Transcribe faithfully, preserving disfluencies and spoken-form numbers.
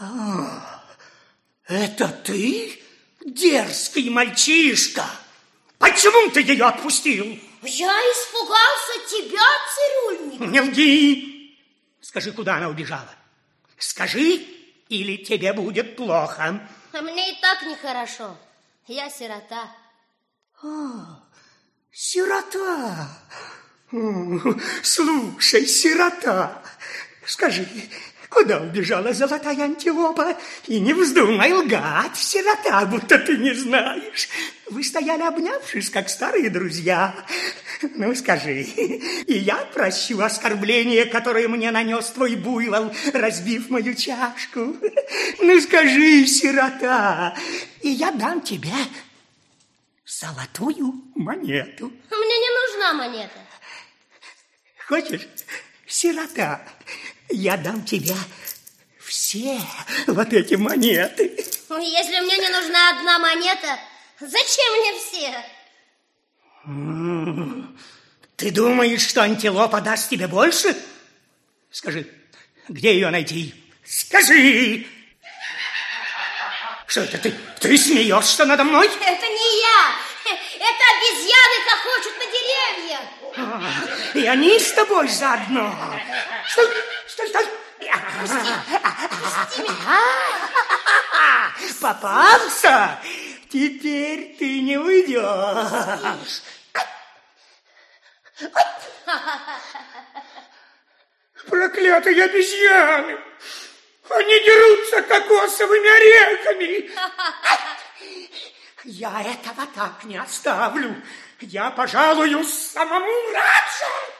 А, это ты, дерзкий мальчишка? Почему ты ее отпустил? Я испугался тебя, цирюльник. Не лги. Скажи, куда она убежала? Скажи, или тебе будет плохо. А мне и так нехорошо. Я сирота. А, сирота. Слушай, сирота, скажи, куда убежала золотая антилопа? И не вздумай лгать, сирота, будто ты не знаешь. Вы стояли, обнявшись, как старые друзья. Ну, скажи, и я прощу оскорбление, которое мне нанес твой буйвол, разбив мою чашку. Ну, скажи, сирота, и я дам тебе золотую монету. Мне не нужна монета. Хочешь, сирота, я дам тебе все вот эти монеты. Если мне не нужна одна монета, зачем мне все? Ты думаешь, что антилопа даст тебе больше? Скажи, где ее найти? Скажи! Что это ты? Ты смеешься надо мной? Это не я. Это обезьяны хохочут на деревьях. А, и они с тобой заодно. Стой, стой, стой. Пусти, пусти меня. Попался? Теперь ты не уйдешь. Проклятые обезьяны! Они дерутся кокосовыми орехами. Я этого так не оставлю. Я пожалую самому Раджу.